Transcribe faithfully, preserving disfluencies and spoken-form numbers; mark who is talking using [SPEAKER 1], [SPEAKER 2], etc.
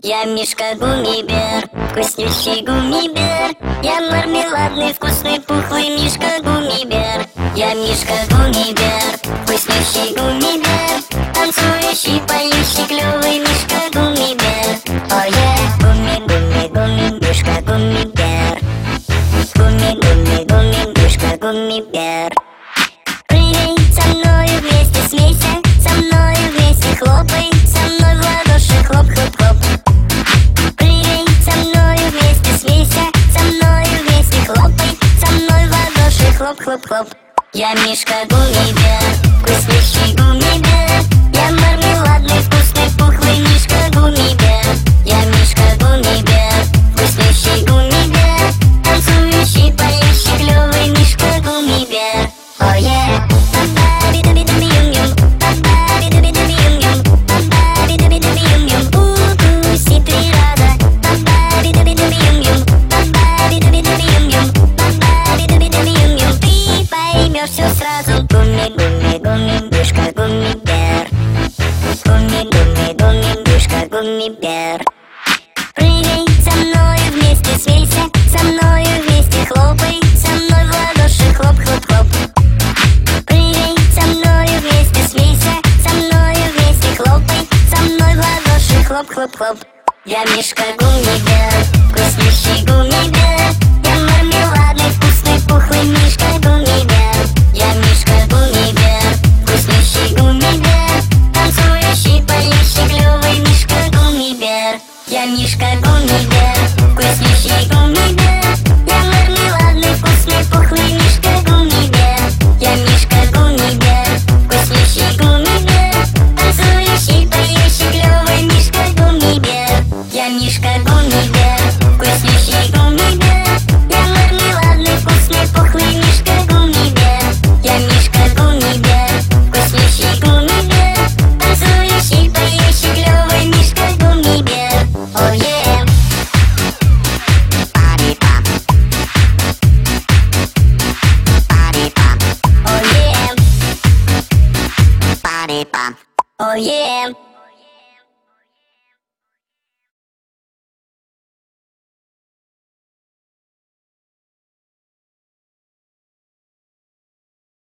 [SPEAKER 1] Я Мишка Гуммибер, вкуснющий гуммибер. Я мармеладный, вкусный, пухлый Мишка Гуммибер. Я Мишка Гуммибер, вкуснющий гуммибер. Танцующий, поющий, клёвый Мишка Гуммибер. Ое, гумми, гумми, гумми, Мишка Гуммибер. Гумми, гумми, гумми, Мишка Гуммибер. Прыгай со мною вместе, смейся, со мною вместе хлопай, со мной в ладоши хлоп-хлоп-хлоп. Прыгай со мною вместе, смейся, со мною вместе хлопай, со мной в ладоши хлоп-хлоп-хлоп. Я Мишка Гуммибер, вкуснющий гуммибер. Я мармеладный, вкусный, пухлый Мишка Гуммибер. Я Мишка Гуммибер, вкуснющий гуммибер. Танцующий, поющий, клёвый Мишка Гуммибер. Ое! Ба-ба-би-да-би-да-би-юм-юм, ба-ба-би-да-би-да-би-юм-юм, ба-ба-би-да-би-да-би-юм-юм. У-у, три раза. Ба-ба-би-да-би-да-би-юм-юм, ба-ба-би-да-би-да-би-юм-юм, ба-ба-би-да-би-да-би-юм-юм. Ты поймёшь всё сразу. Гумми, гумми, гумми, Мишка Гуммибер. Гумми, гумми, гумми, Мишка Гуммибер. Прыгай со мною вместе, смейся, со мною вместе хлопай, со мной в ладоши хлоп-хлоп-хлоп. Прыгай со мною вместе, смейся, со мною вместе хлопай, со мной в ладоши хлоп-хлоп-хлоп. Я Мишка Гуммибер, вкуснющий гуммибер. Я мармеладный, вкусный, пухлый Мишка Гуммибер. Я Мишка Гуммибер, вкуснющий гуммибер. Танцующий, поющий, клёвый Мишка Гуммибер. Я Мишка Гуммибер, вкуснющий гуммибер. Я мармеладный, вкусный, пухлый Мишка Гуммибер. Я Мишка Гуммибер, вкуснющий гуммибер. Танцующий, поющий, клёвый Мишка Гуммибер. Я Мишка Гуммибер.